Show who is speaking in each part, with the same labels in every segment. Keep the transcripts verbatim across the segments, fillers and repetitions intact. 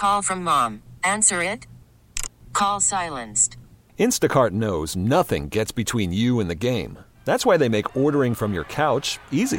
Speaker 1: Call from mom. Answer it. Call silenced.
Speaker 2: Instacart knows nothing gets between you and the game. That's why they make ordering from your couch easy.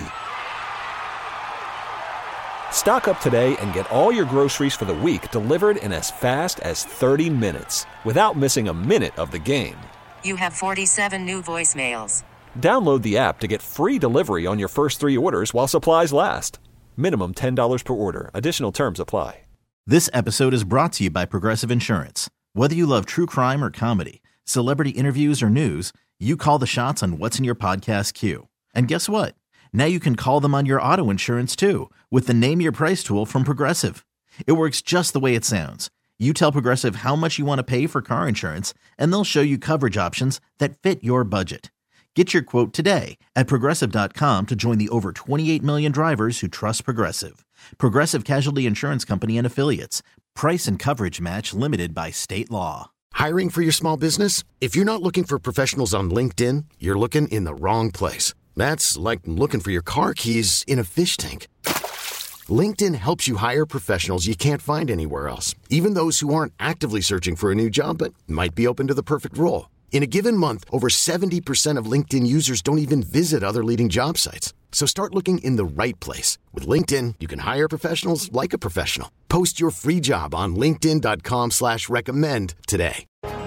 Speaker 2: Stock up today and get all your groceries for the week delivered in as fast as thirty minutes without missing a minute of the game.
Speaker 1: You have forty-seven new voicemails.
Speaker 2: Download the app to get free delivery on your first three orders while supplies last. Minimum ten dollars per order. Additional terms apply.
Speaker 3: This episode is brought to you by Progressive Insurance. Whether you love true crime or comedy, celebrity interviews or news, you call the shots on what's in your podcast queue. And guess what? Now you can call them on your auto insurance too with the Name Your Price tool from Progressive. It works just the way it sounds. You tell Progressive how much you want to pay for car insurance, and they'll show you coverage options that fit your budget. Get your quote today at Progressive dot com to join the over twenty-eight million drivers who trust Progressive. Progressive Casualty Insurance Company and Affiliates. Price and coverage match limited by state law.
Speaker 4: Hiring for your small business? If you're not looking for professionals on LinkedIn, you're looking in the wrong place. That's like looking for your car keys in a fish tank. LinkedIn helps you hire professionals you can't find anywhere else, even those who aren't actively searching for a new job but might be open to the perfect role. In a given month, over seventy percent of LinkedIn users don't even visit other leading job sites. So start looking in the right place. With LinkedIn, you can hire professionals like a professional. Post your free job on linkedin dot com slash recommend today.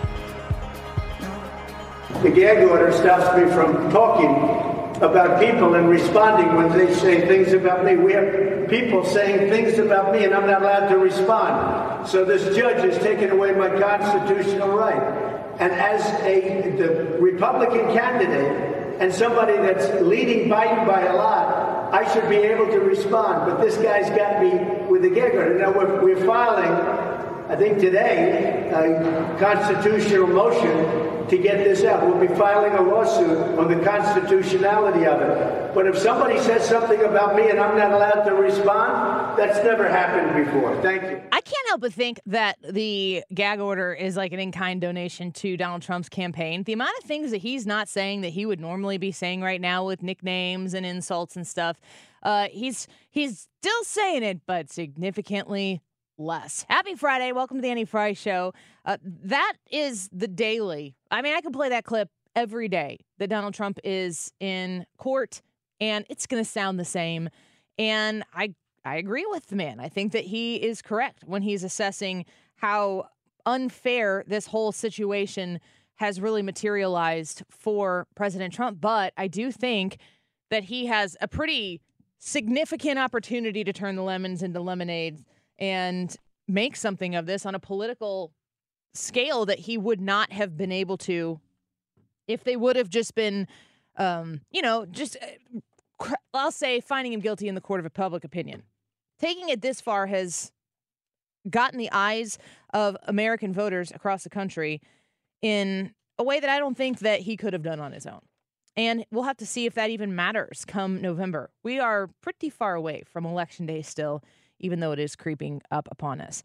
Speaker 5: The gag order stops me from talking about people and responding when they say things about me. We have people saying things about me and I'm not allowed to respond. So this judge has taken away my constitutional right. And as a the Republican candidate and somebody that's leading Biden by a lot, I should be able to respond. But this guy's got me with a gag order. Now we're, we're filing, I think today, a constitutional motion to get this out. We'll be filing a lawsuit on the constitutionality of it. But if somebody says something about me and I'm not allowed to respond, that's never happened before. Thank you.
Speaker 6: I can't help but think that the gag order is like an in-kind donation to Donald Trump's campaign. The amount of things that he's not saying that he would normally be saying right now with nicknames and insults and stuff, uh, he's he's still saying it, but significantly less. Happy Friday. Welcome to the Annie Fry Show. Uh, that is the daily. I mean, I can play that clip every day that Donald Trump is in court, and it's going to sound the same. And I I agree with the man. I think that he is correct when he's assessing how unfair this whole situation has really materialized for President Trump. But I do think that he has a pretty significant opportunity to turn the lemons into lemonade and make something of this on a political scale that he would not have been able to if they would have just been, um, you know, just, uh, I'll say, finding him guilty in the court of public opinion. Taking it this far has gotten the eyes of American voters across the country in a way that I don't think that he could have done on his own. And we'll have to see if that even matters come November. We are pretty far away from Election Day still, even though it is creeping up upon us.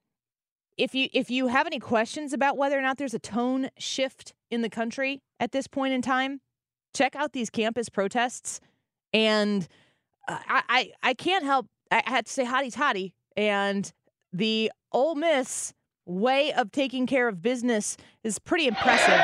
Speaker 6: If you if you have any questions about whether or not there's a tone shift in the country at this point in time, check out these campus protests. And uh, I, I I can't help, I had to say hotty toddy, and the Ole Miss way of taking care of business is pretty impressive.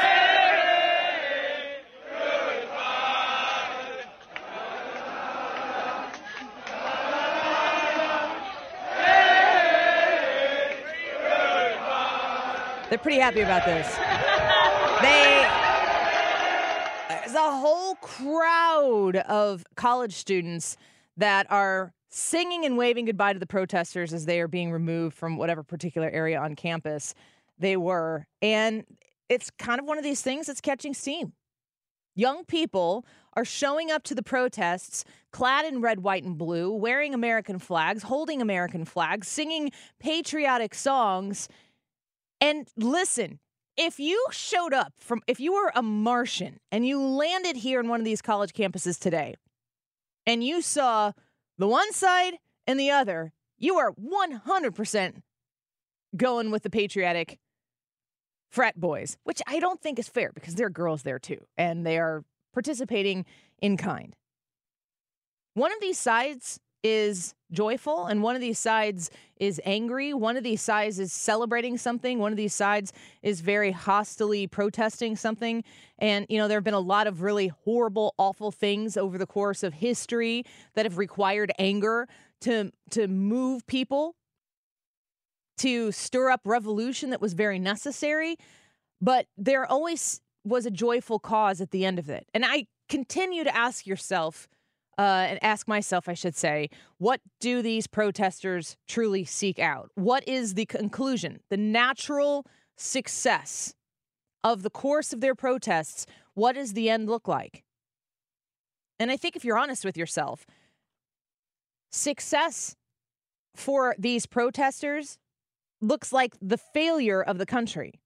Speaker 6: They're pretty happy about this. They, there's a whole crowd of college students that are singing and waving goodbye to the protesters as they are being removed from whatever particular area on campus they were. And it's kind of one of these things that's catching steam. Young people are showing up to the protests clad in red, white, and blue, wearing American flags, holding American flags, singing patriotic songs. And listen, if you showed up from, if you were a Martian and you landed here in one of these college campuses today and you saw the one side and the other, you are one hundred percent going with the patriotic frat boys, which I don't think is fair because there are girls there too, and they are participating in kind. One of these sides is joyful and one of these sides is angry. One of these sides is celebrating something. One of these sides is very hostilely protesting something. And, you know, there have been a lot of really horrible, awful things over the course of history that have required anger to, to move people, to stir up revolution that was very necessary. But there always was a joyful cause at the end of it. And I continue to ask yourself, Uh, and ask myself, I should say, what do these protesters truly seek out? What is the conclusion, the natural success of the course of their protests? What does the end look like? And I think if you're honest with yourself, success for these protesters looks like the failure of the country.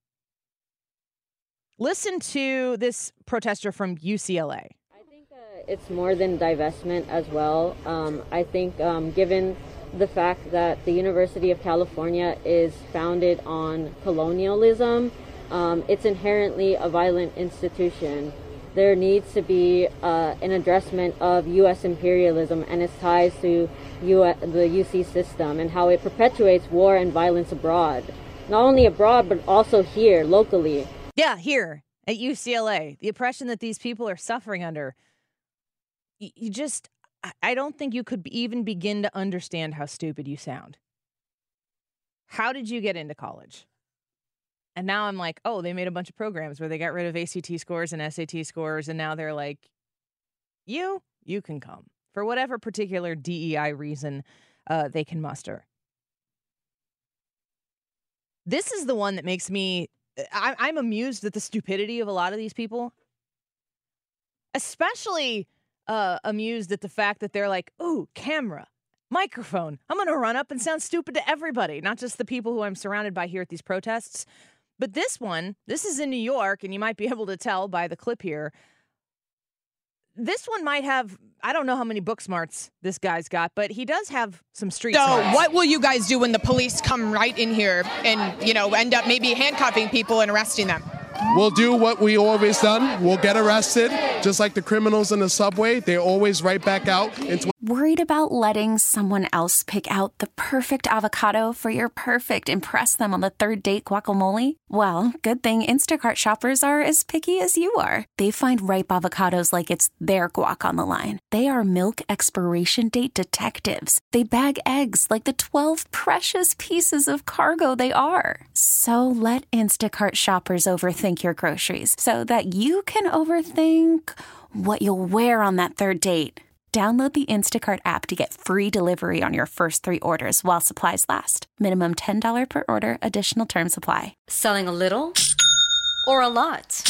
Speaker 6: Listen to this protester from U C L A.
Speaker 7: It's more than divestment as well. Um, I think um, given the fact that the University of California is founded on colonialism, um, it's inherently a violent institution. There needs to be uh, an addressment of U S imperialism and its ties to U S, the U C system and how it perpetuates war and violence abroad. Not only abroad, but also here, locally.
Speaker 6: Yeah, here at U C L A. The oppression that these people are suffering under. You just, I don't think you could even begin to understand how stupid you sound. How did you get into college? And now I'm like, oh, they made a bunch of programs where they got rid of A C T scores and S A T scores. And now they're like, you, you can come for whatever particular D E I reason uh, they can muster. This is the one that makes me, I, I'm amused at the stupidity of a lot of these people. Especially Uh, amused at the fact that they're like, ooh, camera, microphone. I'm going to run up and sound stupid to everybody, not just the people who I'm surrounded by here at these protests. But this one, this is in New York, and you might be able to tell by the clip here. This one might have, I don't know how many book smarts this guy's got, but he does have some street
Speaker 8: so
Speaker 6: smarts.
Speaker 8: So what will you guys do when the police come right in here and, you know, end up maybe handcuffing people and arresting them?
Speaker 9: We'll do what we always done. We'll get arrested, just like the criminals in the subway. They're always right back out. Into-
Speaker 10: Worried about letting someone else pick out the perfect avocado for your perfect impress them on the third date guacamole? Well, good thing Instacart shoppers are as picky as you are. They find ripe avocados like it's their guac on the line. They are milk expiration date detectives. They bag eggs like the twelve precious pieces of cargo they are. So let Instacart shoppers overthink your groceries so that you can overthink what you'll wear on that third date. Download the Instacart app to get free delivery on your first three orders while supplies last. Minimum ten dollars per order. Additional terms apply.
Speaker 11: Selling a little or a lot?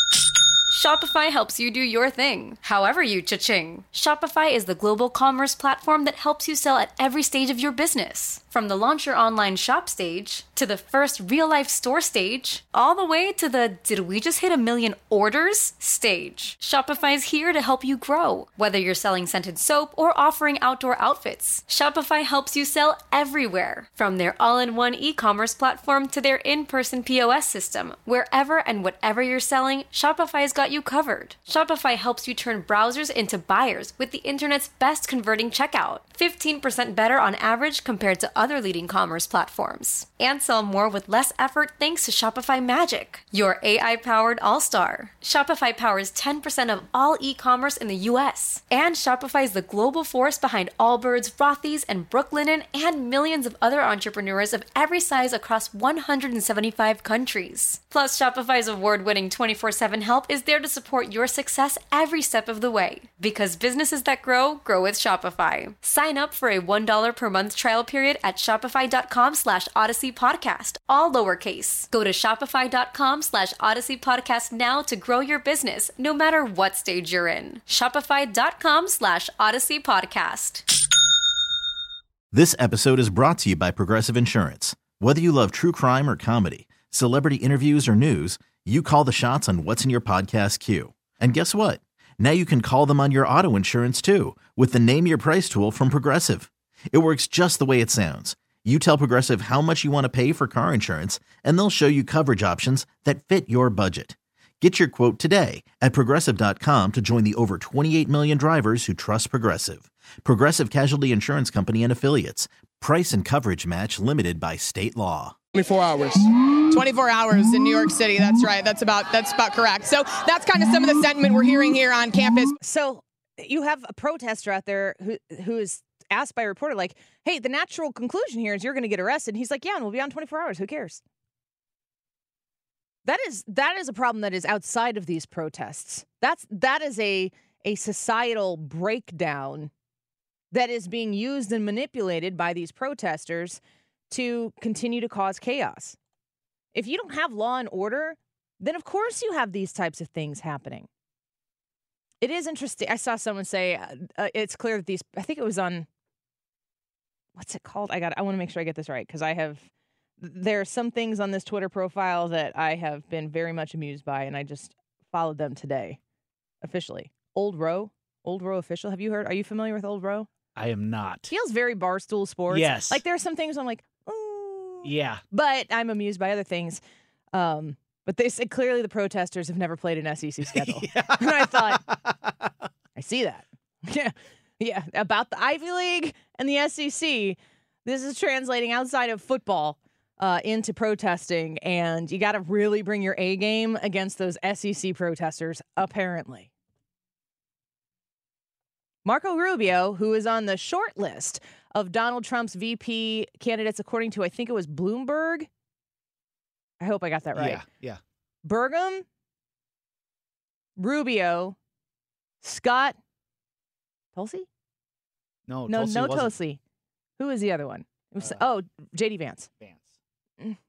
Speaker 11: Shopify helps you do your thing, however you cha-ching. Shopify is the global commerce platform that helps you sell at every stage of your business. From the launch your online shop stage, to the first real-life store stage, all the way to the did we just hit a million orders stage. Shopify's here to help you grow. Whether you're selling scented soap or offering outdoor outfits, Shopify helps you sell everywhere. From their all-in-one e-commerce platform to their in-person P O S system, wherever and whatever you're selling, Shopify's got you covered. Shopify helps you turn browsers into buyers with the internet's best converting checkout. fifteen percent better on average compared to other leading commerce platforms. And sell more with less effort thanks to Shopify Magic, your A I-powered all-star. Shopify powers ten percent of all e-commerce in the U S. And Shopify is the global force behind Allbirds, Rothy's, and Brooklinen, and millions of other entrepreneurs of every size across one hundred seventy-five countries. Plus, Shopify's award-winning twenty-four seven help is there to support your success every step of the way. Because businesses that grow, grow with Shopify. Sign up for a one dollar per month trial period at shopify.com slash Odyssey Podcast, all lowercase. Go to shopify.com slash Odyssey Podcast now to grow your business, no matter what stage you're in. Shopify.com slash Odyssey Podcast.
Speaker 3: This episode is brought to you by Progressive Insurance. Whether you love true crime or comedy, celebrity interviews or news, you call the shots on what's in your podcast queue. And guess what? Now you can call them on your auto insurance too, with the Name Your Price tool from Progressive. It works just the way it sounds. You tell Progressive how much you want to pay for car insurance, and they'll show you coverage options that fit your budget. Get your quote today at Progressive dot com to join the over twenty-eight million drivers who trust Progressive. Progressive Casualty Insurance Company and Affiliates. Price and coverage match limited by state law.
Speaker 9: twenty-four hours.
Speaker 8: twenty-four hours in New York City. That's right. That's about that's about correct. So that's kind of some of the sentiment we're hearing here on campus.
Speaker 6: So you have a protester out there who who is asked by a reporter, like, hey, the natural conclusion here is you're going to get arrested. And he's like, yeah, and we'll be on twenty-four hours. Who cares? That is that is a problem that is outside of these protests. That's that is a a societal breakdown that is being used and manipulated by these protesters to continue to cause chaos. If you don't have law and order, then of course you have these types of things happening. It is interesting. I saw someone say uh, uh, it's clear that these, I think it was on, what's it called? I got. I want to make sure I get this right because I have, there are some things on this Twitter profile that I have been very much amused by, and I just followed them today, officially. Old Row, Old Row official. Have you heard? Are you familiar with Old Row?
Speaker 12: I am not.
Speaker 6: Feels very Barstool Sports.
Speaker 12: Yes.
Speaker 6: Like there are some things I'm like, oh.
Speaker 12: Yeah.
Speaker 6: But I'm amused by other things. Um, but they said clearly the protesters have never played an S E C schedule.
Speaker 12: Yeah.
Speaker 6: And I thought, I see that. Yeah. Yeah. About the Ivy League and the S E C, this is translating outside of football uh, into protesting. And you got to really bring your A game against those S E C protesters, apparently. Marco Rubio, who is on the short list of Donald Trump's V P candidates, according to, I think it was Bloomberg. I hope I got that right.
Speaker 12: Yeah, yeah.
Speaker 6: Burgum, Rubio, Scott, Tulsi?
Speaker 12: No,
Speaker 6: no,
Speaker 12: Tulsi
Speaker 6: no
Speaker 12: wasn't.
Speaker 6: Tulsi. Who is the other one? It was,
Speaker 12: Uh,
Speaker 6: oh, J D Vance.
Speaker 12: Vance.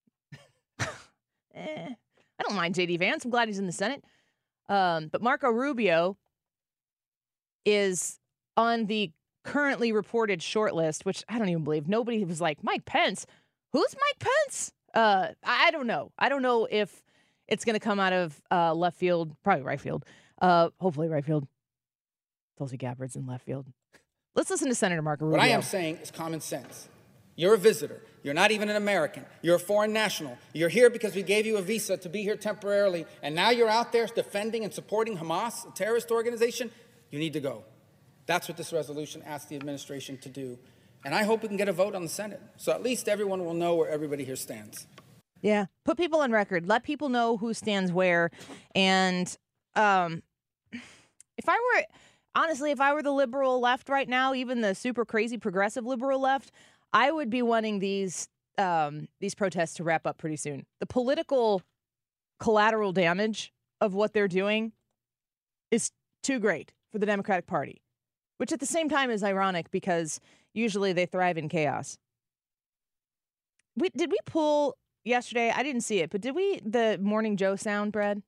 Speaker 6: eh, I don't mind J D Vance. I'm glad he's in the Senate. Um, but Marco Rubio is on the currently reported short list, which I don't even believe. Nobody was like, Mike Pence. Who's Mike Pence? Uh, I don't know. I don't know if it's going to come out of uh, left field, probably right field. Uh, hopefully right field. Tulsi Gabbard's in left field. Let's listen to Senator Marco Rubio.
Speaker 13: What I am saying is common sense. You're a visitor. You're not even an American. You're a foreign national. You're here because we gave you a visa to be here temporarily, and now you're out there defending and supporting Hamas, a terrorist organization. You need to go. That's what this resolution asks the administration to do. And I hope we can get a vote on the Senate, so at least everyone will know where everybody here stands.
Speaker 6: Yeah. Put people on record. Let people know who stands where. And um, if I were, honestly, if I were the liberal left right now, even the super crazy progressive liberal left, I would be wanting these um, these protests to wrap up pretty soon. The political collateral damage of what they're doing is too great for the Democratic Party, which at the same time is ironic because usually they thrive in chaos. We, did we pull yesterday? I didn't see it, but did we, the Morning Joe sound, Brad?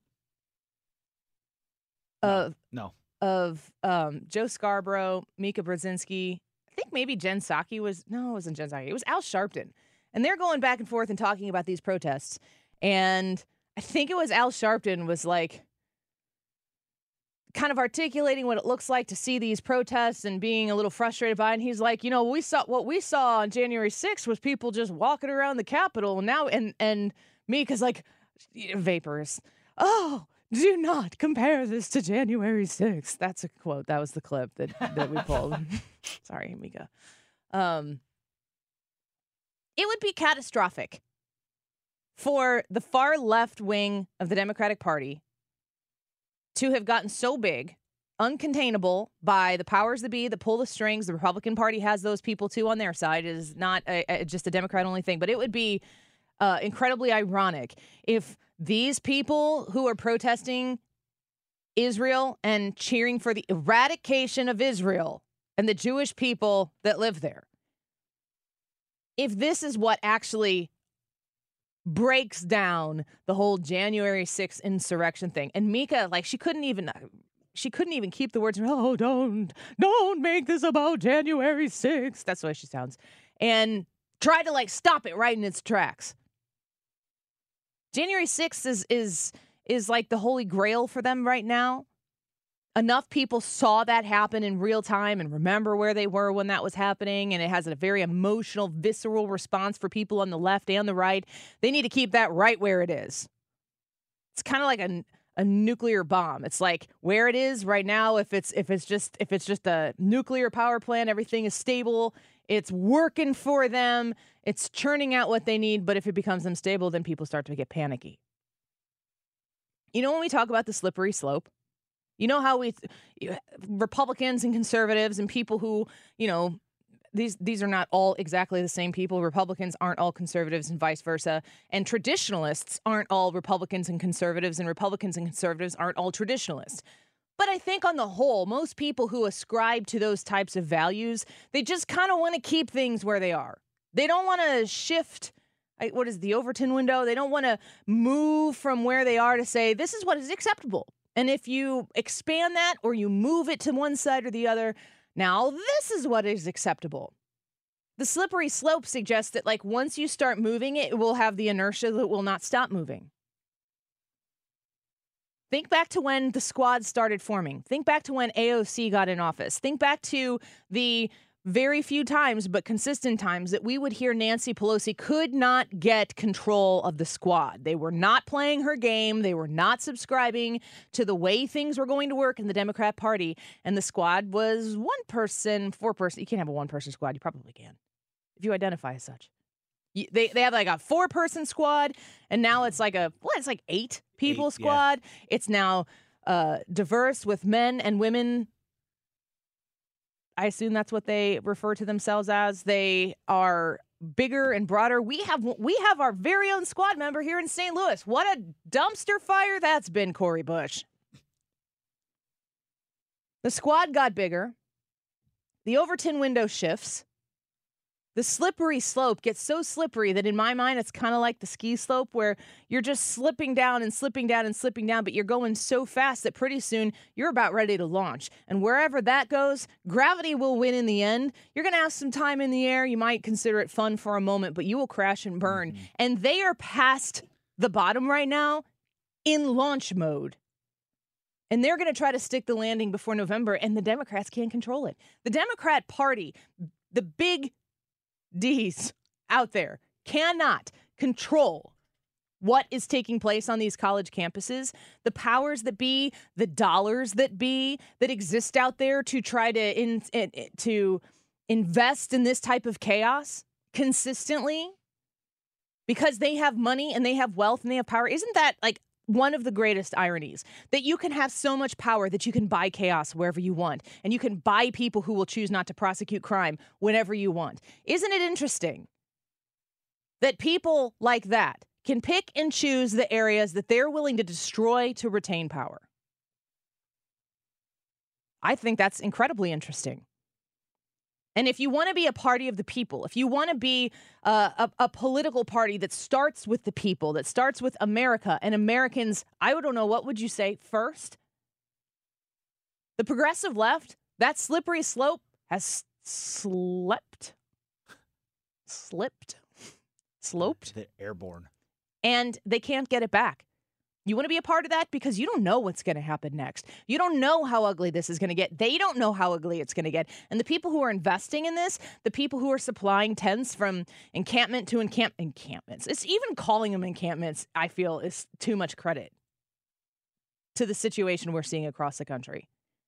Speaker 6: Of,
Speaker 12: No.
Speaker 6: Of um, Joe Scarborough, Mika Brzezinski. I think maybe Jen Psaki was, no, it wasn't Jen Psaki. It was Al Sharpton. And they're going back and forth and talking about these protests. And I think it was Al Sharpton was like, kind of articulating what it looks like to see these protests and being a little frustrated by it. And he's like, you know, we saw what we saw on January sixth was people just walking around the Capitol. And now, and, and Mika's like, vapors. Oh, do not compare this to January sixth. That's a quote. That was the clip that, that we pulled. Sorry, Mika. Um, it would be catastrophic for the far left wing of the Democratic Party to have gotten so big, uncontainable by the powers that be that pull the strings. The Republican Party has those people, too, on their side. It is not a, a, just a Democrat-only thing. But it would be uh, incredibly ironic if these people who are protesting Israel and cheering for the eradication of Israel and the Jewish people that live there, if this is what actually breaks down the whole January sixth insurrection thing. And Mika, like, she couldn't even, she couldn't even keep the words, oh, don't, don't make this about January sixth. That's the way she sounds. And try to, like, stop it right in its tracks. January sixth is, is, is like the holy grail for them right now. Enough people saw that happen in real time and remember where they were when that was happening, and it has a very emotional, visceral response for people on the left and the right. They need to keep that right where it is. It's kind of like a, a nuclear bomb. It's like where it is right now. If it's if it's just if it's just a nuclear power plant, everything is stable. It's working for them. It's churning out what they need. But if it becomes unstable, then people start to get panicky. You know, when we talk about the slippery slope, you know how we Republicans and conservatives and people who, you know, These these are not all exactly the same people. Republicans aren't all conservatives and vice versa. And traditionalists aren't all Republicans and conservatives, and Republicans and conservatives aren't all traditionalists. But I think on the whole, most people who ascribe to those types of values, they just kind of want to keep things where they are. They don't want to shift. What is the Overton window? They don't want to move from where they are to say, this is what is acceptable. And if you expand that or you move it to one side or the other, now, this is what is acceptable. The slippery slope suggests that, like, once you start moving it, it will have the inertia that will not stop moving. Think back to when the squad started forming. Think back to when A O C got in office. Think back to the very few times, but consistent times, that we would hear Nancy Pelosi could not get control of the squad. They were not playing her game. They were not subscribing to the way things were going to work in the Democrat Party. And the squad was one person, four person. You can't have a one-person squad. You probably can, if you identify as such. You, they they have like a four-person squad, and now it's like a, what, it's like eight people eight, squad. Yeah. It's now uh, diverse with men and women. I assume that's what they refer to themselves as. They are bigger and broader. We have we have our very own squad member here in Saint Louis. What a dumpster fire that's been, Cori Bush. The squad got bigger. The Overton window shifts. The slippery slope gets so slippery that in my mind, it's kind of like the ski slope where you're just slipping down and slipping down and slipping down, but you're going so fast that pretty soon you're about ready to launch. And wherever that goes, gravity will win in the end. You're going to have some time in the air. You might consider it fun for a moment, but you will crash and burn. Mm-hmm. And they are past the bottom right now in launch mode. And they're going to try to stick the landing before November, and the Democrats can't control it. The Democrat Party, the big D's out there, cannot control what is taking place on these college campuses. The powers that be, the dollars that be, that exist out there to try to in, in, to invest in this type of chaos consistently because they have money and they have wealth and they have power. Isn't that like one of the greatest ironies, that you can have so much power that you can buy chaos wherever you want, and you can buy people who will choose not to prosecute crime whenever you want? Isn't it interesting that people like that can pick and choose the areas that they're willing to destroy to retain power? I think that's incredibly interesting. And if you want to be a party of the people, if you want to be uh, a, a political party that starts with the people, that starts with America and Americans, I don't know, what would you say first? The progressive left, that slippery slope has slept, slipped, sloped.
Speaker 12: They're airborne.
Speaker 6: And they can't get it back. You want to be a part of that because you don't know what's going to happen next. You don't know how ugly this is going to get. They don't know how ugly it's going to get. And the people who are investing in this, the people who are supplying tents from encampment to encamp encampments, it's even calling them encampments, I feel, is too much credit to the situation we're seeing across the country.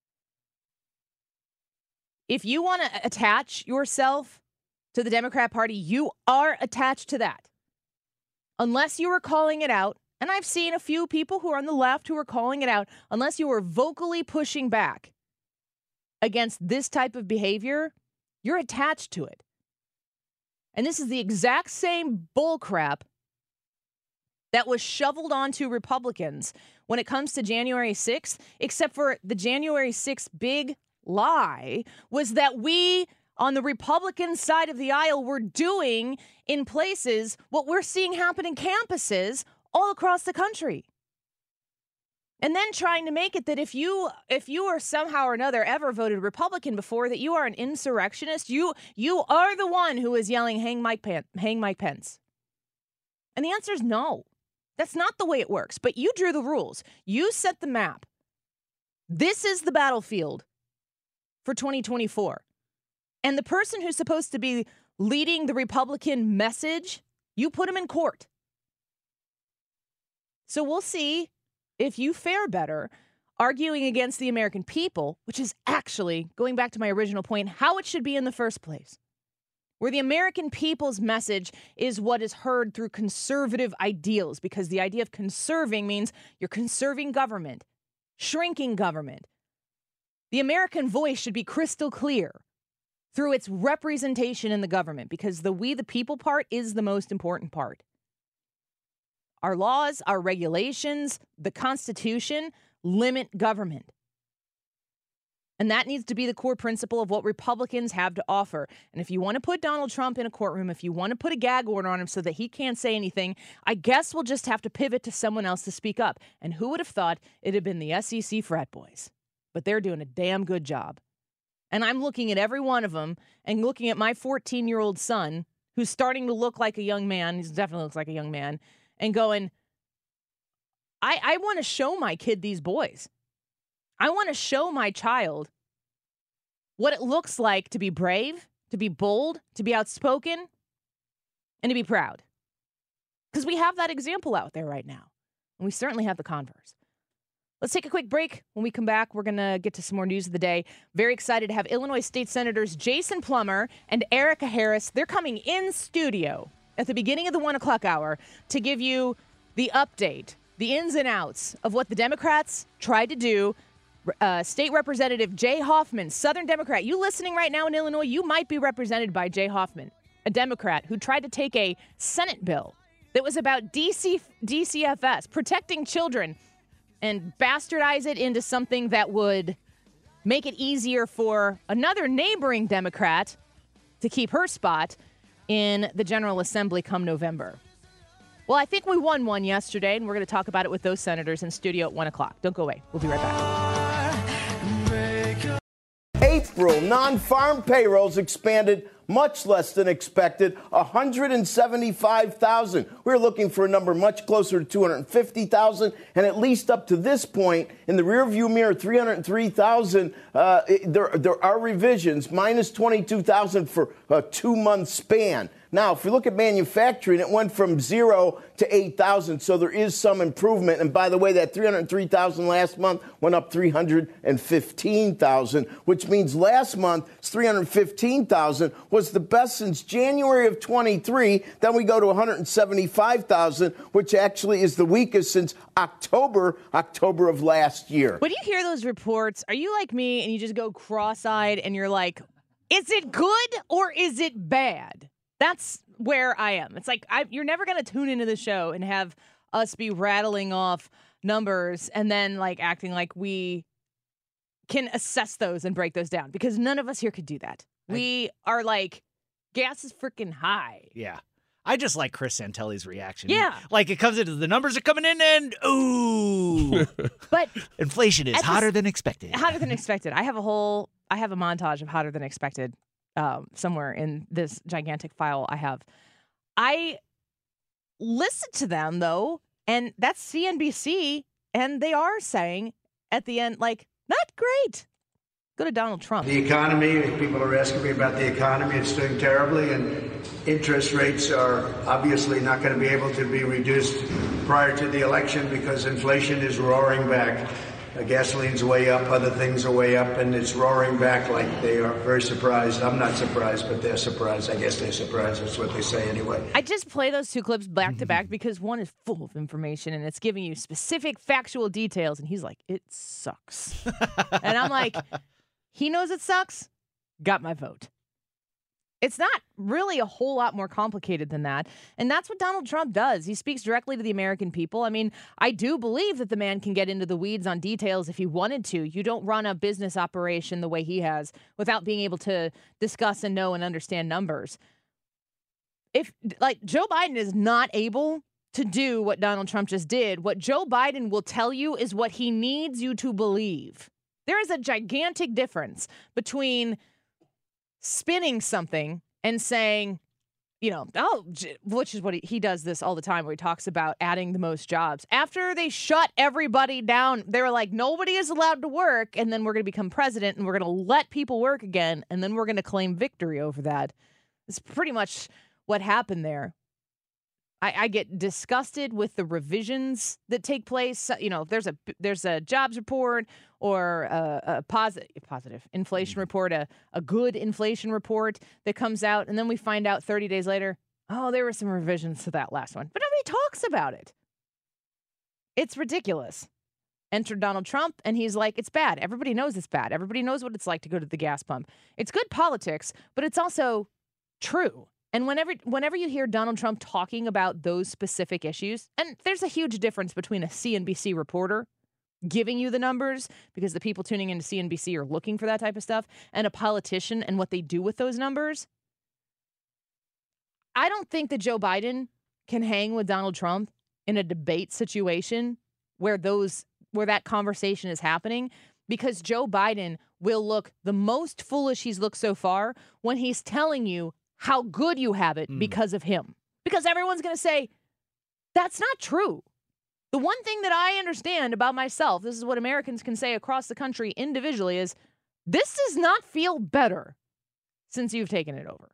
Speaker 6: If you want to attach yourself to the Democrat Party, you are attached to that. Unless you are calling it out. And I've seen a few people who are on the left who are calling it out. Unless you are vocally pushing back against this type of behavior, you're attached to it. And this is the exact same bullcrap that was shoveled onto Republicans when it comes to January sixth, except for the January sixth big lie was that we on the Republican side of the aisle were doing in places what we're seeing happen in campuses all across the country. And then trying to make it that if you if you are somehow or another ever voted Republican before, that you are an insurrectionist, you you are the one who is yelling, hang Mike, Pen- hang Mike Pence. And the answer is no. That's not the way it works. But you drew the rules. You set the map. This is the battlefield for twenty twenty-four. And the person who's supposed to be leading the Republican message, you put him in court. So we'll see if you fare better arguing against the American people, which is actually, going back to my original point, how it should be in the first place, where the American people's message is what is heard through conservative ideals, because the idea of conserving means you're conserving government, shrinking government. The American voice should be crystal clear through its representation in the government, because the we the people part is the most important part. Our laws, our regulations, the Constitution limit government. And that needs to be the core principle of what Republicans have to offer. And if you want to put Donald Trump in a courtroom, if you want to put a gag order on him so that he can't say anything, I guess we'll just have to pivot to someone else to speak up. And who would have thought it had been the S E C frat boys? But they're doing a damn good job. And I'm looking at every one of them and looking at my fourteen-year-old son, who's starting to look like a young man. He definitely looks like a young man. And going, I, I want to show my kid these boys. I want to show my child what it looks like to be brave, to be bold, to be outspoken, and to be proud. Because we have that example out there right now. And we certainly have the converse. Let's take a quick break. When we come back, we're going to get to some more news of the day. Very excited to have Illinois State Senators Jason Plummer and Erica Harris. They're coming in studio at the beginning of the one o'clock hour to give you the update, the ins and outs of what the Democrats tried to do. Uh, State Representative Jay Hoffman, Southern Democrat. You listening right now in Illinois, you might be represented by Jay Hoffman, a Democrat who tried to take a Senate bill that was about D C, D C F S, protecting children, and bastardize it into something that would make it easier for another neighboring Democrat to keep her spot in the General Assembly come November. Well, I think we won one yesterday, and we're going to talk about it with those senators in studio at one o'clock. Don't go away. We'll be right back.
Speaker 14: April non-farm payrolls expanded much less than expected, one hundred seventy-five thousand. We're looking for a number much closer to two hundred fifty thousand, and at least up to this point, in the rearview mirror, three hundred three thousand. Uh, there, there are revisions, minus twenty-two thousand for a two-month span. Now, if we look at manufacturing, it went from zero to eight thousand, so there is some improvement. And by the way, that three hundred three thousand last month went up three hundred fifteen thousand, which means last month's three hundred fifteen thousand was the best since January of twenty-three. Then we go to one hundred seventy-five thousand, which actually is the weakest since October, October of last year.
Speaker 6: When you hear those reports, are you like me and you just go cross-eyed and you're like, is it good or is it bad? That's where I am. It's like I, you're never going to tune into the show and have us be rattling off numbers and then like acting like we can assess those and break those down, because none of us here could do that. I, we are like, gas is freaking high.
Speaker 12: Yeah. I just like Chris Santelli's reaction.
Speaker 6: Yeah.
Speaker 12: Like it comes into the numbers are coming in and ooh.
Speaker 6: But
Speaker 12: inflation is hotter
Speaker 6: this,
Speaker 12: than expected.
Speaker 6: Hotter than expected. I have a whole, I have a montage of hotter than expected. Um, somewhere in this gigantic file I have. I listened to them, though, and that's C N B C, and they are saying at the end, like, not great. Go to Donald Trump.
Speaker 5: The economy, people are asking me about the economy. It's doing terribly, and interest rates are obviously not going to be able to be reduced prior to the election because inflation is roaring back. Uh, gasoline's way up, other things are way up, and it's roaring back like they are very surprised. I'm not surprised, but they're surprised. I guess they're surprised. That's what they say anyway.
Speaker 6: I just play those two clips back to back because one is full of information and it's giving you specific factual details. And he's like, it sucks. And I'm like, he knows it sucks. Got my vote. It's not really a whole lot more complicated than that. And that's what Donald Trump does. He speaks directly to the American people. I mean, I do believe that the man can get into the weeds on details if he wanted to. You don't run a business operation the way he has without being able to discuss and know and understand numbers. If, like, Joe Biden is not able to do what Donald Trump just did, what Joe Biden will tell you is what he needs you to believe. There is a gigantic difference between spinning something and saying, you know, oh, which is what he, he does this all the time where he talks about adding the most jobs. After they shut everybody down, they were like, nobody is allowed to work, and then we're going to become president and we're going to let people work again, and then we're going to claim victory over that. It's pretty much what happened there. I, I get disgusted with the revisions that take place. You know, if there's a there's a jobs report or a, a positive positive inflation report, a, a good inflation report that comes out, and then we find out thirty days later, oh, there were some revisions to that last one. But nobody talks about it. It's ridiculous. Enter Donald Trump, and he's like, it's bad. Everybody knows it's bad. Everybody knows what it's like to go to the gas pump. It's good politics, but it's also true. And whenever whenever you hear Donald Trump talking about those specific issues, and there's a huge difference between a C N B C reporter giving you the numbers because the people tuning into C N B C are looking for that type of stuff, and a politician and what they do with those numbers. I don't think that Joe Biden can hang with Donald Trump in a debate situation where those where that conversation is happening, because Joe Biden will look the most foolish he's looked so far when he's telling you how good you have it mm. because of him. Because everyone's going to say, that's not true. The one thing that I understand about myself, this is what Americans can say across the country individually, is this does not feel better since you've taken it over.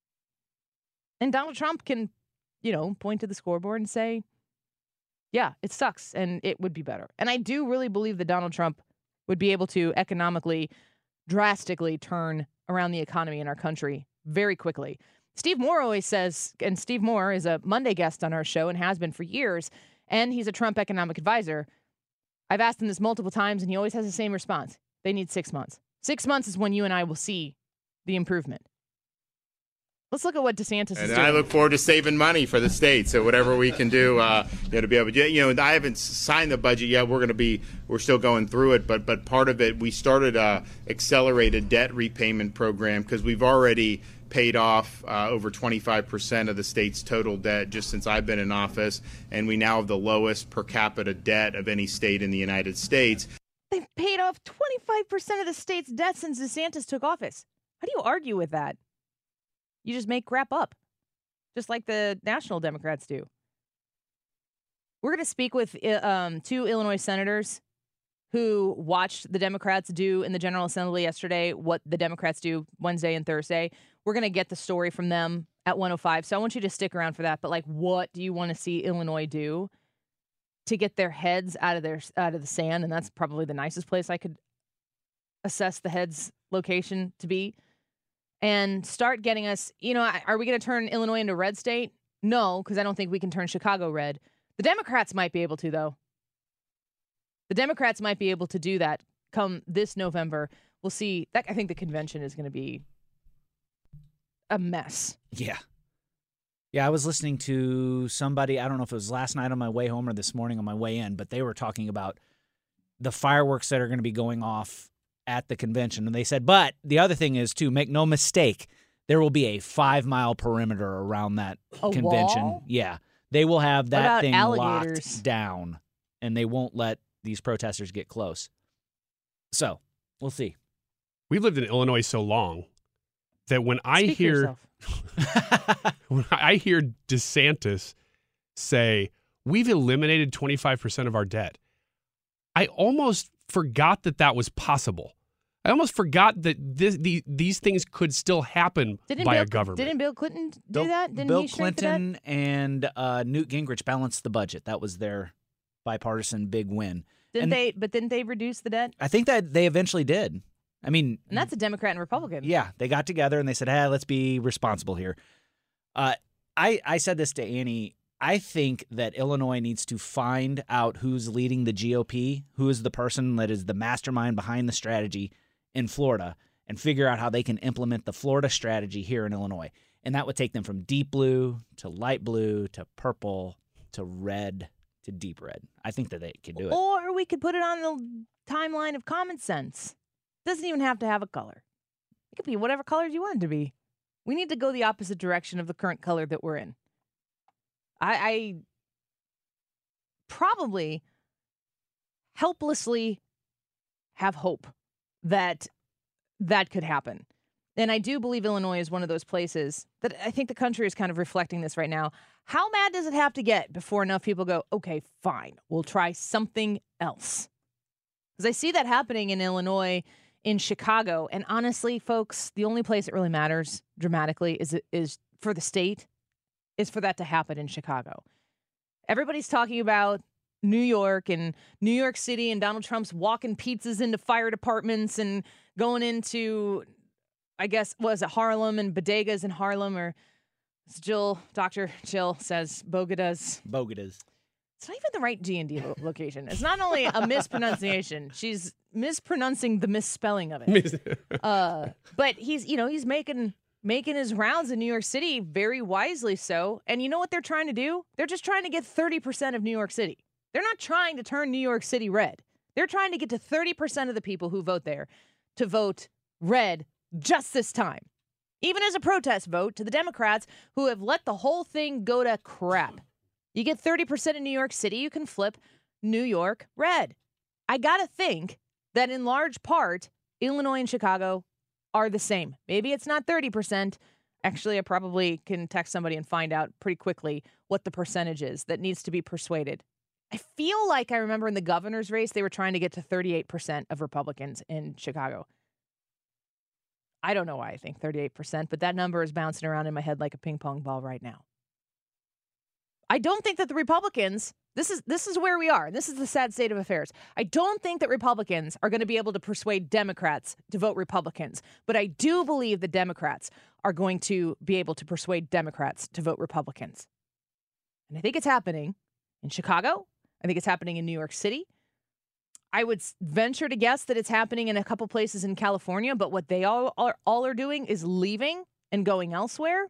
Speaker 6: And Donald Trump can, you know, point to the scoreboard and say, yeah, it sucks and it would be better. And I do really believe that Donald Trump would be able to economically, drastically turn around the economy in our country very quickly. Steve Moore always says, and Steve Moore is a Monday guest on our show and has been for years, and he's a Trump economic advisor. I've asked him this multiple times, and he always has the same response. They need six months. Six months is when you and I will see the improvement. Let's look at what DeSantis is
Speaker 15: and
Speaker 6: doing.
Speaker 15: I look forward to saving money for the state. So whatever we can do, uh, you know, to be able to, you know, I haven't signed the budget yet. We're going to be, we're still going through it. But but part of it, we started a accelerated debt repayment program because we've already paid off uh, over twenty-five percent of the state's total debt just since I've been in office. And we now have the lowest per capita debt of any state in the United States.
Speaker 6: They've paid off twenty-five percent of the state's debt since DeSantis took office. How do you argue with that? You just make crap up, just like the national Democrats do. We're going to speak with um, two Illinois senators who watched the Democrats do in the General Assembly yesterday what the Democrats do Wednesday and Thursday. We're going to get the story from them at one oh five, so I want you to stick around for that. But, like, what do you want to see Illinois do to get their heads out of their out of the sand? And that's probably the nicest place I could assess the heads' location to be. And start getting us, you know, are we going to turn Illinois into red state? No, because I don't think we can turn Chicago red. The Democrats might be able to, though. The Democrats might be able to do that come this November. We'll see. That, I think the convention is going to be a mess.
Speaker 12: Yeah. Yeah, I was listening to somebody, I don't know if it was last night on my way home or this morning on my way in, but they were talking about the fireworks that are going to be going off at the convention. And they said, but the other thing is, too, make no mistake, there will be a five-mile perimeter around that
Speaker 6: a
Speaker 12: convention.
Speaker 6: Wall?
Speaker 12: Yeah. They will have that thing
Speaker 6: alligators?
Speaker 12: locked down, and they won't let these protesters get close. So, we'll see.
Speaker 16: We've lived in Illinois so long that when I
Speaker 6: Speak
Speaker 16: hear when I hear DeSantis say, we've eliminated twenty-five percent of our debt, I almost forgot that that was possible. I almost forgot that this, the, these things could still happen
Speaker 6: didn't
Speaker 12: by
Speaker 6: Bill,
Speaker 12: a government.
Speaker 6: Didn't Bill Clinton do
Speaker 12: Bill,
Speaker 6: that? Didn't
Speaker 12: Bill
Speaker 6: he shrink
Speaker 12: Clinton
Speaker 6: the debt?
Speaker 12: and uh, Newt Gingrich balanced the budget. That was their bipartisan big win.
Speaker 6: Didn't
Speaker 12: and
Speaker 6: they? But didn't they reduce the debt?
Speaker 12: I think that they eventually did. I mean,
Speaker 6: and that's a Democrat and Republican.
Speaker 12: Yeah, they got together and they said, "Hey, let's be responsible here." Uh, I I said this to Annie. I think that Illinois needs to find out who's leading the G O P, who is the person that is the mastermind behind the strategy in Florida, and figure out how they can implement the Florida strategy here in Illinois. And that would take them from deep blue to light blue to purple to red to deep red. I think that they can do it.
Speaker 6: Or we could put it on the timeline of common sense. Doesn't even have to have a color. It could be whatever colors you want it to be. We need to go the opposite direction of the current color that we're in. I, I probably helplessly have hope that that could happen. And I do believe Illinois is one of those places that I think the country is kind of reflecting this right now. How mad does it have to get before enough people go, okay, fine, we'll try something else? Because I see that happening in Illinois, in Chicago. And honestly, folks, the only place it really matters dramatically is is for the state is for that to happen in Chicago. Everybody's talking about New York and New York City and Donald Trump's walking pizzas into fire departments and going into, I guess, was it Harlem and bodegas in Harlem, or as Jill, Doctor Jill says, bodegas.
Speaker 12: Bodegas.
Speaker 6: It's not even the right G and D lo- location. It's not only a mispronunciation. She's mispronouncing the misspelling of it. uh, but he's, you know, he's making making his rounds in New York City very wisely so. And you know what they're trying to do? They're just trying to get thirty percent of New York City. They're not trying to turn New York City red. They're trying to get to thirty percent of the people who vote there to vote red just this time. Even as a protest vote to the Democrats who have let the whole thing go to crap. You get thirty percent in New York City, you can flip New York red. I got to think that in large part, Illinois and Chicago are the same. Maybe it's not thirty percent. Actually, I probably can text somebody and find out pretty quickly what the percentage is that needs to be persuaded. I feel like I remember in the governor's race, they were trying to get to thirty-eight percent of Republicans in Chicago. I don't know why I think thirty-eight percent, but that number is bouncing around in my head like a ping pong ball right now. I don't think that the Republicans, this is this is where we are. This is the sad state of affairs. I don't think that Republicans are going to be able to persuade Democrats to vote Republicans, but I do believe the Democrats are going to be able to persuade Democrats to vote Republicans. And I think it's happening in Chicago. I think it's happening in New York City. I would venture to guess that it's happening in a couple places in California, but what they all are, all are doing is leaving and going elsewhere.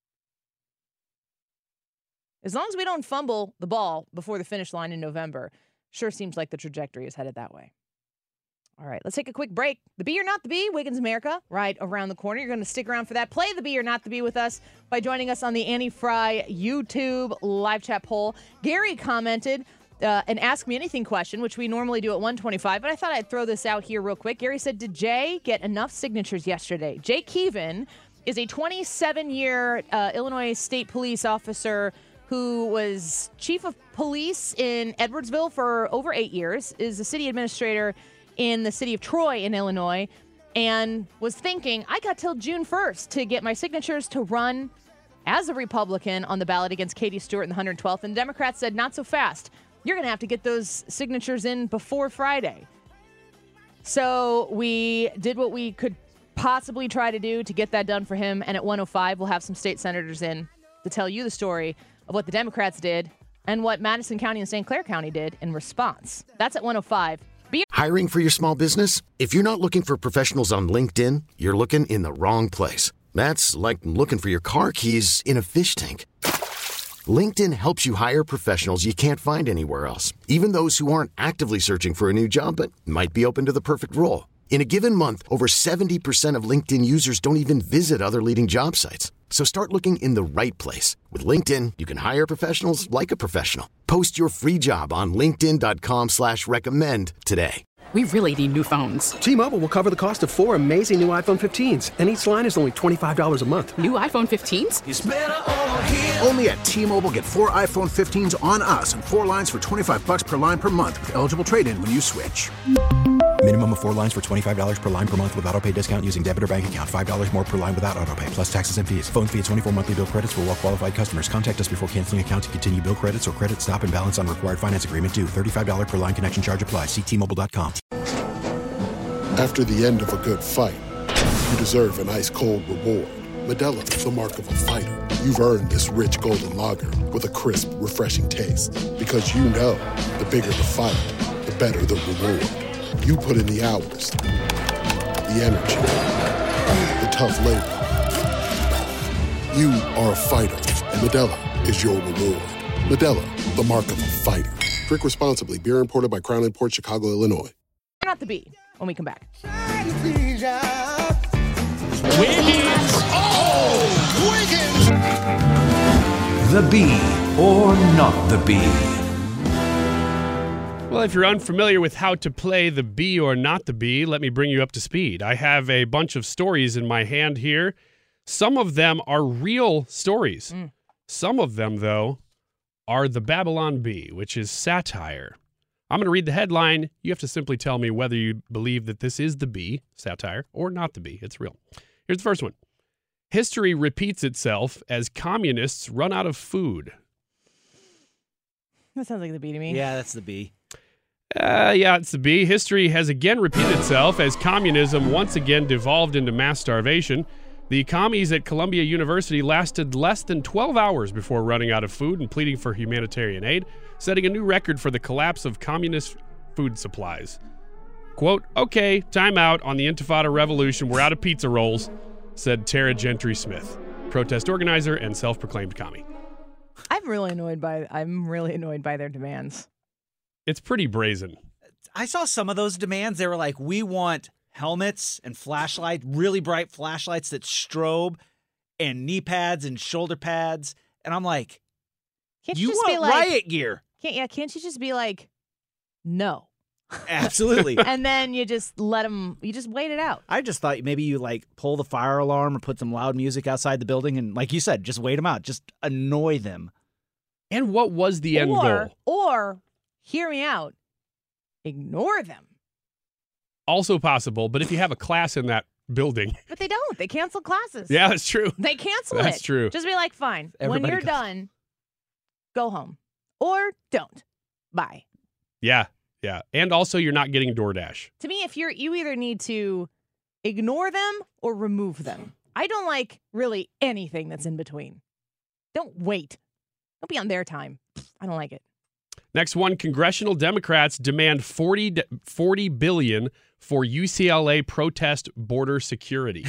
Speaker 6: As long as we don't fumble the ball before the finish line in November, sure seems like the trajectory is headed that way. All right, let's take a quick break. The Bee or Not the Bee, Wiggins America, right around the corner. You're going to stick around for that. Play the Bee or Not the Bee with us by joining us on the Annie Fry YouTube live chat poll. Gary commented uh, an Ask Me Anything question, which we normally do at one twenty-five, but I thought I'd throw this out here real quick. Gary said, did Jay get enough signatures yesterday? Jay Keevan is a twenty-seven-year uh, Illinois State Police officer who was chief of police in Edwardsville for over eight years, is a city administrator in the city of Troy in Illinois, and was thinking, I got till June first to get my signatures to run as a Republican on the ballot against Katie Stewart in the one hundred twelfth. And Democrats said, not so fast. You're going to have to get those signatures in before Friday. So we did what we could possibly try to do to get that done for him. And at one oh five, we'll have some state senators in to tell you the story of what the Democrats did and what Madison County and Saint Clair County did in response. That's at one oh five. Be-
Speaker 4: Hiring for your small business? If you're not looking for professionals on LinkedIn, you're looking in the wrong place. That's like looking for your car keys in a fish tank. LinkedIn helps you hire professionals you can't find anywhere else, even those who aren't actively searching for a new job but might be open to the perfect role. In a given month, over seventy percent of LinkedIn users don't even visit other leading job sites. So start looking in the right place. With LinkedIn, you can hire professionals like a professional. Post your free job on linkedin dot com slash recommend today.
Speaker 17: We really need new phones.
Speaker 18: T-Mobile will cover the cost of four amazing new iPhone fifteens, and each line is only twenty-five dollars a month.
Speaker 17: New iPhone fifteens?
Speaker 18: It's better over here.
Speaker 19: Only at T-Mobile, get four iPhone fifteens on us and four lines for twenty-five bucks per line per month with eligible trade-in when you switch.
Speaker 20: Minimum of four lines for twenty-five dollars per line per month with autopay discount using debit or bank account. five dollars more per line without autopay, plus taxes and fees. Phone fee at twenty-four monthly bill credits for well-qualified customers. Contact us before canceling account to continue bill credits or credit stop and balance on required finance agreement due. thirty-five dollars per line connection charge applies. See T Mobile dot com.
Speaker 21: After the end of a good fight, you deserve an ice-cold reward. Modelo is the mark of a fighter. You've earned this rich golden lager with a crisp, refreshing taste. Because you know, the bigger the fight, the better the reward. You put in the hours, the energy, the tough labor. You are a fighter, and Modelo is your reward. Modelo, the mark of a fighter. Drink responsibly. Beer imported by Crown Imports, Chicago, Illinois.
Speaker 6: Not the Bee when we come back.
Speaker 16: Wiggins!
Speaker 22: Oh, Wiggins! The Bee or Not the Bee?
Speaker 16: Well, if you're unfamiliar with how to play the Bee or Not the Bee, let me bring you up to speed. I have a bunch of stories in my hand here. Some of them are real stories. Mm. Some of them, though, are the Babylon Bee, which is satire. I'm going to read the headline. You have to simply tell me whether you believe that this is the Bee, satire, or not the Bee. It's real. Here's the first one. History repeats itself as communists run out of food.
Speaker 6: That sounds like the B to me.
Speaker 12: Yeah, that's the B.
Speaker 16: Uh, yeah, it's the B. History has again repeated itself as communism once again devolved into mass starvation. The commies at Columbia University lasted less than twelve hours before running out of food and pleading for humanitarian aid, setting a new record for the collapse of communist food supplies. Quote, okay, time out on the Intifada revolution. We're out of pizza rolls, said Tara Gentry Smith, protest organizer and self-proclaimed commie.
Speaker 6: I'm really annoyed by I'm really annoyed by their demands.
Speaker 16: It's pretty brazen.
Speaker 12: I saw some of those demands. They were like, we want helmets and flashlights, really bright flashlights that strobe, and knee pads and shoulder pads. And I'm like,
Speaker 6: Can't
Speaker 12: you,
Speaker 6: you just
Speaker 12: want
Speaker 6: be like,
Speaker 12: riot gear.
Speaker 6: Can't yeah? Can't you just be like, no?
Speaker 12: Absolutely.
Speaker 6: And then you just let them. You just wait it out.
Speaker 12: I just thought maybe you like pull the fire alarm or put some loud music outside the building and, like you said, just wait them out. Just annoy them.
Speaker 16: And what was the end
Speaker 6: or,
Speaker 16: goal?
Speaker 6: Or, hear me out, ignore them.
Speaker 16: Also possible, but if you have a class in that building.
Speaker 6: But they don't. They cancel classes.
Speaker 16: Yeah, that's true.
Speaker 6: They cancel it.
Speaker 16: That's true.
Speaker 6: Just be like, fine.
Speaker 16: Everybody
Speaker 6: when you're
Speaker 16: goes.
Speaker 6: done, go home. Or don't. Bye.
Speaker 16: Yeah, yeah. And also, you're not getting DoorDash.
Speaker 6: To me, if you're, you either need to ignore them or remove them. I don't like really anything that's in between. Don't wait. Don't be on their time. I don't like it.
Speaker 16: Next one, congressional Democrats demand forty, forty billion dollars for U C L A protest border security.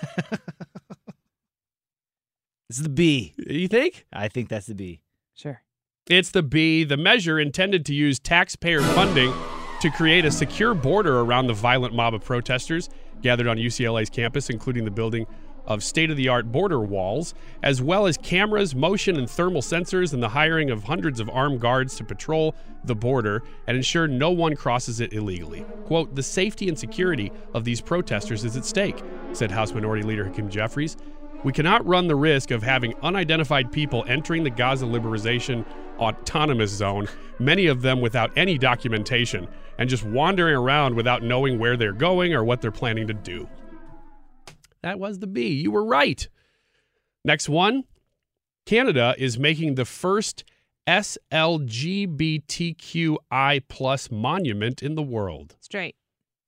Speaker 12: It's the B.
Speaker 16: You think?
Speaker 12: I think that's the B.
Speaker 6: Sure.
Speaker 16: It's the B. The measure intended to use taxpayer funding to create a secure border around the violent mob of protesters gathered on U C L A's campus, including the building of state-of-the-art border walls, as well as cameras, motion and thermal sensors, and the hiring of hundreds of armed guards to patrol the border and ensure no one crosses it illegally. Quote, the safety and security of these protesters is at stake, said House Minority Leader Hakeem Jeffries. We cannot run the risk of having unidentified people entering the Gaza Liberalization Autonomous Zone, many of them without any documentation, and just wandering around without knowing where they're going or what they're planning to do. That was the B. You were right. Next one. Canada is making the first S L G B T Q I plus monument in the world.
Speaker 6: Straight.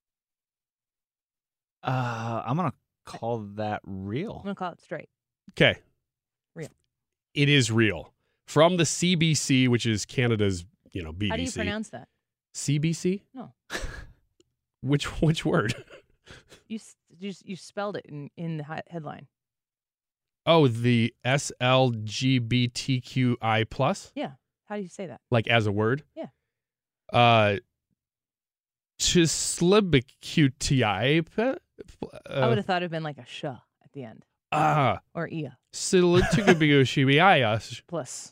Speaker 12: Uh, I'm going to call that real.
Speaker 6: I'm going to call it straight.
Speaker 16: Okay.
Speaker 6: Real.
Speaker 16: It is real. From the C B C, which is Canada's, you know, B B C.
Speaker 6: How do you pronounce that?
Speaker 16: C B C?
Speaker 6: No.
Speaker 16: Which which word?
Speaker 6: You you, you spelled it in, in the hi- headline.
Speaker 16: Oh, the S L G B T Q I plus?
Speaker 6: Yeah. How do you say that?
Speaker 16: Like as a word?
Speaker 6: Yeah.
Speaker 16: Uh, Chislibicuti. Uh,
Speaker 6: I would have thought it would have been like a sh at the end.
Speaker 16: Ah.
Speaker 6: Or ia.
Speaker 16: Silitigabioshibias.
Speaker 6: Plus.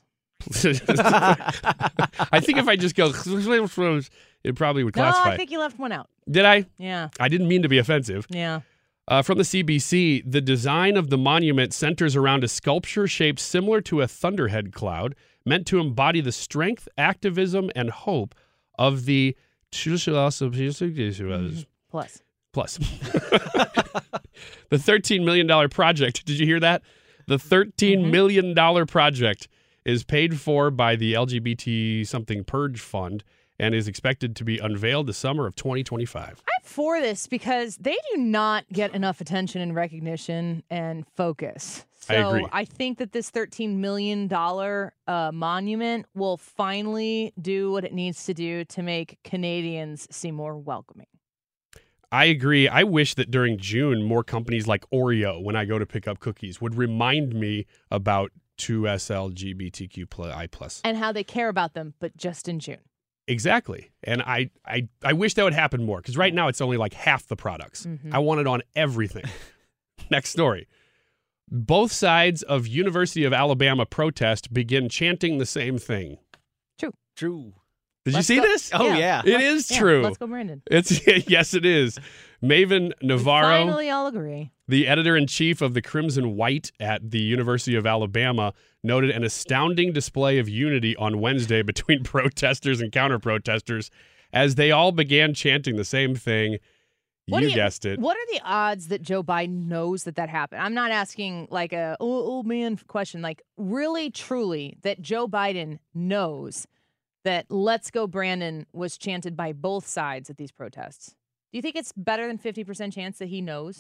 Speaker 16: I think if I just go, it probably would classify.
Speaker 6: No, I think you left one out.
Speaker 16: Did I?
Speaker 6: Yeah.
Speaker 16: I didn't mean to be offensive.
Speaker 6: Yeah.
Speaker 16: Uh, from the C B C, the design of the monument centers around a sculpture shaped similar to a thunderhead cloud, meant to embody the strength, activism, and hope of the
Speaker 6: Mm-hmm. Plus.
Speaker 16: Plus. The thirteen million dollars project. Did you hear that? The thirteen million dollars project is paid for by the L G B T something Purge Fund and is expected to be unveiled the summer of twenty twenty-five.
Speaker 6: I'm for this because they do not get enough attention and recognition and focus. So
Speaker 16: I agree.
Speaker 6: I think that this thirteen million dollars uh, monument will finally do what it needs to do to make Canadians seem more welcoming.
Speaker 16: I agree. I wish that during June, more companies like Oreo, when I go to pick up cookies, would remind me about two S L G B T Q I plus.
Speaker 6: And how they care about them, but just in June.
Speaker 16: Exactly. And I, I, I wish that would happen more because right now it's only like half the products.
Speaker 6: Mhm.
Speaker 16: I want it on everything. Next story. Both sides of University of Alabama protest begin chanting the same thing.
Speaker 6: True.
Speaker 12: True.
Speaker 16: Did
Speaker 6: Let's
Speaker 16: you see
Speaker 6: go-
Speaker 16: this?
Speaker 12: Oh, yeah.
Speaker 16: It
Speaker 6: Let's-
Speaker 16: is
Speaker 6: yeah,
Speaker 16: true.
Speaker 6: Let's go, Brandon.
Speaker 16: It's yes, it is. Maven Navarro,
Speaker 6: Finally, all agree.
Speaker 16: the editor-in-chief of the Crimson White at the University of Alabama, noted an astounding display of unity on Wednesday between protesters and counter-protesters as they all began chanting the same thing.
Speaker 6: What
Speaker 16: you,
Speaker 6: you
Speaker 16: guessed it.
Speaker 6: What are the odds that Joe Biden knows that that happened? I'm not asking like a oh, old man question. Like really, truly, that Joe Biden knows that "Let's Go Brandon" was chanted by both sides at these protests. Do you think it's better than fifty percent chance that he knows?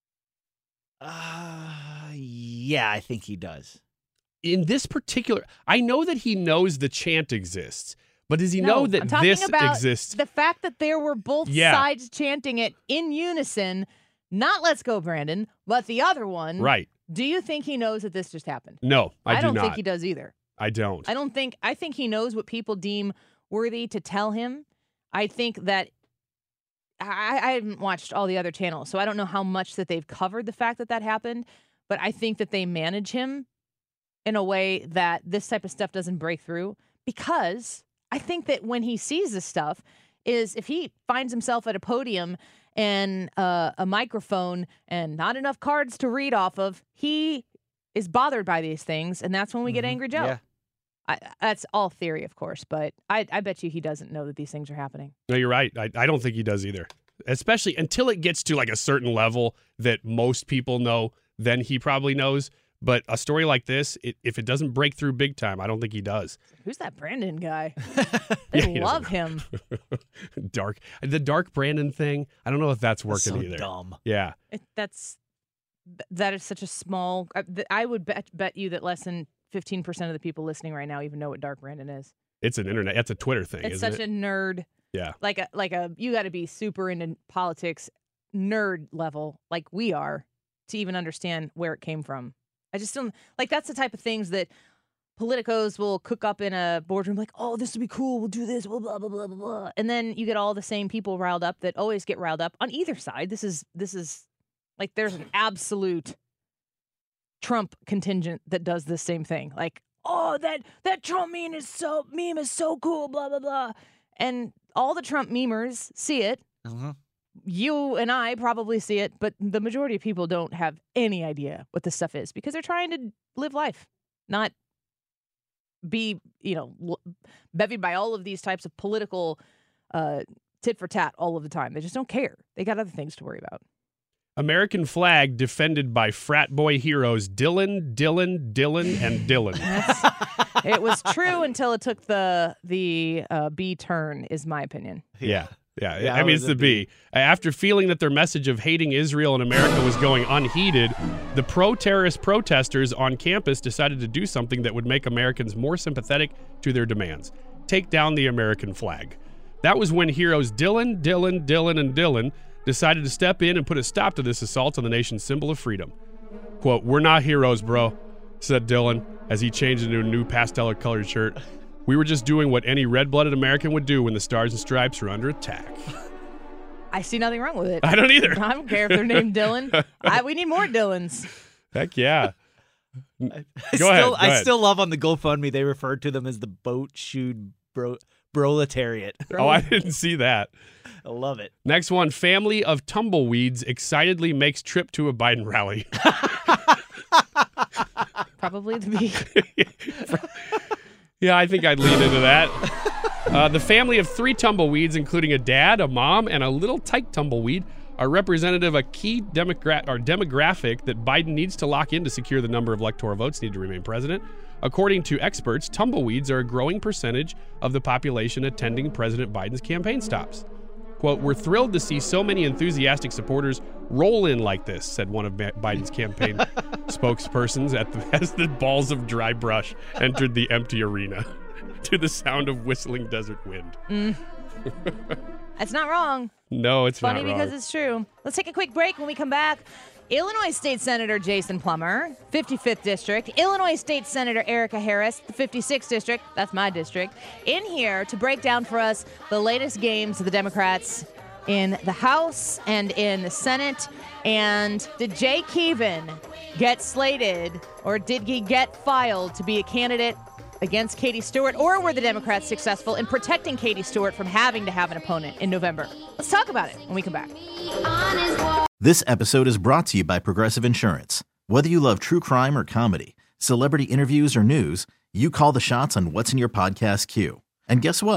Speaker 12: Uh, yeah, I think he does.
Speaker 16: In this particular, I know that he knows the chant exists. But does he
Speaker 6: no,
Speaker 16: know that
Speaker 6: I'm talking
Speaker 16: this
Speaker 6: about
Speaker 16: exists?
Speaker 6: The fact that there were both
Speaker 16: yeah.
Speaker 6: sides chanting it in unison, not "Let's Go Brandon," but the other one.
Speaker 16: Right.
Speaker 6: Do you think he knows that this just happened?
Speaker 16: No, I,
Speaker 6: I
Speaker 16: do
Speaker 6: don't
Speaker 16: not.
Speaker 6: think he does either.
Speaker 16: I don't.
Speaker 6: I don't think, I think he knows what people deem worthy to tell him. I think that, I, I haven't watched all the other channels, so I don't know how much that they've covered the fact that that happened, but I think that they manage him in a way that this type of stuff doesn't break through, because I think that when he sees this stuff is if he finds himself at a podium and uh, a microphone and not enough cards to read off of, he is bothered by these things, and that's when we mm-hmm. get Angry Joe.
Speaker 12: Yeah.
Speaker 6: I, that's all theory, of course, but I, I bet you he doesn't know that these things are happening.
Speaker 16: No, you're right. I, I don't think he does either, especially until it gets to like a certain level that most people know, then he probably knows. But a story like this, it, if it doesn't break through big time, I don't think he does.
Speaker 6: Who's that Brandon guy? They
Speaker 16: yeah,
Speaker 6: love him.
Speaker 16: Dark. The dark Brandon thing, I don't know if that's working
Speaker 12: that's so
Speaker 16: either.
Speaker 12: dumb.
Speaker 16: Yeah.
Speaker 6: It, that's that is such a small. I, I would bet bet you that less than fifteen percent of the people listening right now even know what dark Brandon is.
Speaker 16: It's an internet. It's a Twitter thing.
Speaker 6: It's
Speaker 16: isn't
Speaker 6: such
Speaker 16: it?
Speaker 6: a nerd.
Speaker 16: Yeah.
Speaker 6: Like a like a you got to be super into politics, nerd level, like we are, to even understand where it came from. I just don't like that's the type of things that politicos will cook up in a boardroom, like, oh, this would be cool, we'll do this, blah, blah, blah, blah, blah. And then you get all the same people riled up that always get riled up on either side. This is this is like there's an absolute Trump contingent that does the same thing. Like, oh, that that Trump meme is so meme is so cool, blah, blah, blah. And all the Trump memers see it.
Speaker 12: Uh-huh.
Speaker 6: You and I probably see it, but the majority of people don't have any idea what this stuff is because they're trying to live life, not be, you know, bevied by all of these types of political uh, tit for tat all of the time. They just don't care. They got other things to worry about.
Speaker 16: American flag defended by frat boy heroes Dylan, Dylan, Dylan, and Dylan.
Speaker 6: That's, it was true until it took the the uh, B turn, is my opinion.
Speaker 16: Yeah. Yeah,
Speaker 12: Yeah,
Speaker 16: I mean,
Speaker 12: how
Speaker 16: it's
Speaker 12: was
Speaker 16: the
Speaker 12: it
Speaker 16: B. After feeling that their message of hating Israel and America was going unheeded, the pro-terrorist protesters on campus decided to do something that would make Americans more sympathetic to their demands. Take down the American flag. That was when heroes Dylan, Dylan, Dylan, and Dylan decided to step in and put a stop to this assault on the nation's symbol of freedom. Quote, "We're not heroes, bro," said Dylan as he changed into a new pastel-colored shirt. "We were just doing what any red-blooded American would do when the Stars and Stripes are under attack."
Speaker 6: I see nothing wrong with it.
Speaker 16: I don't either.
Speaker 6: I don't care if they're named Dylan. I, we need more Dylans.
Speaker 16: Heck yeah.
Speaker 12: I
Speaker 16: Go
Speaker 12: still,
Speaker 16: ahead. Go
Speaker 12: I
Speaker 16: ahead.
Speaker 12: still love on the GoFundMe they referred to them as the boat-shoed bro- proletariat.
Speaker 16: Oh, I didn't see that.
Speaker 12: I love it.
Speaker 16: Next one, family of tumbleweeds excitedly makes trip to a Biden rally.
Speaker 6: Probably the B.
Speaker 16: Yeah, I think I'd lean into that. Uh, the family of three tumbleweeds, including a dad, a mom, and a little tyke tumbleweed, are representative of a key demogra- or demographic that Biden needs to lock in to secure the number of electoral votes needed to remain president. According to experts, tumbleweeds are a growing percentage of the population attending President Biden's campaign stops. Quote, "We're thrilled to see so many enthusiastic supporters roll in like this," said one of Biden's campaign spokespersons at the, as the balls of dry brush entered the empty arena to the sound of whistling desert wind.
Speaker 6: Mm. That's not wrong.
Speaker 16: No, it's
Speaker 6: Funny
Speaker 16: not wrong.
Speaker 6: because it's true. Let's take a quick break. When we come back, Illinois State Senator Jason Plummer, fifty-fifth District. Illinois State Senator Erica Harris, the fifty-sixth District. That's my district. In here to break down for us the latest games of the Democrats in the House and in the Senate. And did Jay Keevan get slated, or did he get filed to be a candidate against Katie Stewart, or were the Democrats successful in protecting Katie Stewart from having to have an opponent in November? Let's talk about it when we come back.
Speaker 3: This episode is brought to you by Progressive Insurance. Whether you love true crime or comedy, celebrity interviews or news, you call the shots on what's in your podcast queue. And guess what?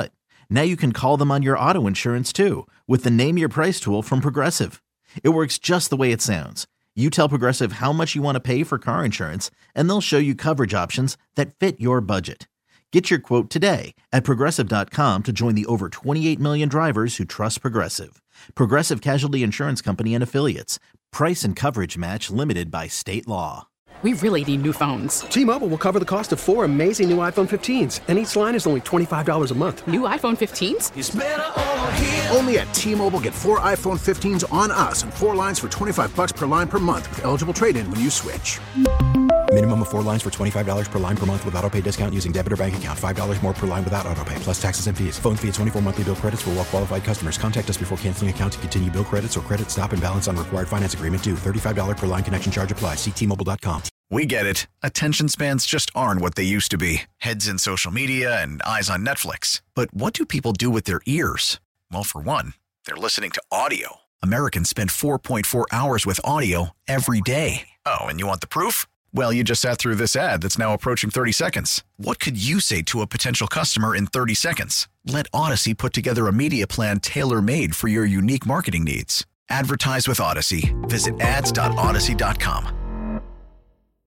Speaker 3: Now you can call them on your auto insurance too with the Name Your Price tool from Progressive. It works just the way it sounds. You tell Progressive how much you want to pay for car insurance, and they'll show you coverage options that fit your budget. Get your quote today at Progressive dot com to join the over twenty-eight million drivers who trust Progressive. Progressive Casualty Insurance Company and Affiliates. Price and coverage match limited by state law.
Speaker 17: We really need new phones.
Speaker 18: T-Mobile will cover the cost of four amazing new iPhone fifteens, and each line is only twenty-five dollars a month.
Speaker 17: New iPhone fifteens?
Speaker 19: It's better over here. Only at T-Mobile, get four iPhone fifteens on us and four lines for twenty-five bucks per line per month with eligible trade-in when you switch.
Speaker 20: Minimum of four lines for twenty-five dollars per line per month with autopay discount using debit or bank account. five dollars more per line without autopay, plus taxes and fees. Phone fee at twenty-four monthly bill credits for well-qualified customers. Contact us before canceling account to continue bill credits or credit stop and balance on required finance agreement due. thirty-five dollars per line connection charge applies. See T Mobile dot com.
Speaker 1: We get it. Attention spans just aren't what they used to be. Heads in social media and eyes on Netflix. But what do people do with their ears? Well, for one, they're listening to audio. Americans spend four point four hours with audio every day. Oh, and you want the proof? Well, you just sat through this ad that's now approaching thirty seconds. What could you say to a potential customer in thirty seconds? Let Odyssey put together a media plan tailor-made for your unique marketing needs. Advertise with Odyssey. Visit ads dot odyssey dot com.